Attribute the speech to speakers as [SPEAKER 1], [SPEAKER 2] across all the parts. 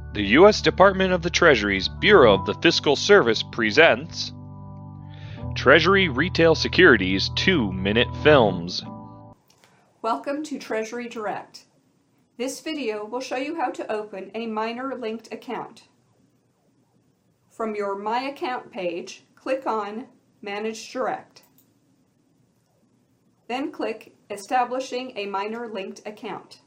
[SPEAKER 1] The U.S. Department of the Treasury's Bureau of the Fiscal Service presents Treasury Retail Securities 2-Minute Films.
[SPEAKER 2] Welcome to Treasury Direct. This video will show you how to open a minor linked account. From your My Account page, click on Manage Direct. Then click Establishing a Minor Linked Account.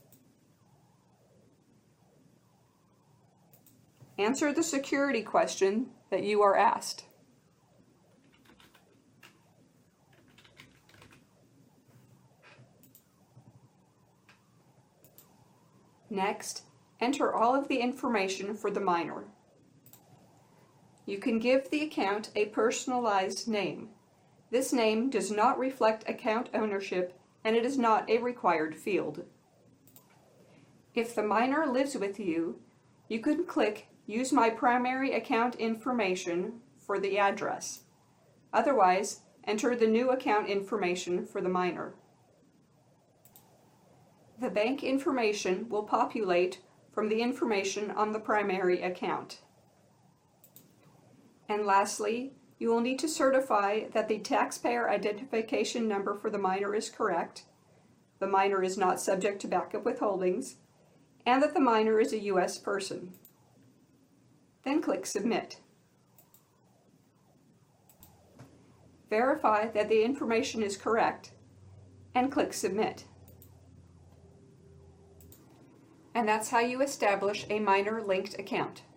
[SPEAKER 2] Answer the security question that you are asked. Next, enter all of the information for the minor. You can give the account a personalized name. This name does not reflect account ownership and it is not a required field. If the minor lives with you, you can click Use My Primary Account Information for the address. Otherwise, enter the new account information for the minor. The bank information will populate from the information on the primary account. And lastly, you will need to certify that the taxpayer identification number for the minor is correct, the minor is not subject to backup withholdings, and that the minor is a U.S. person. Then click Submit. Verify that the information is correct and click Submit. And that's how you establish a minor linked account.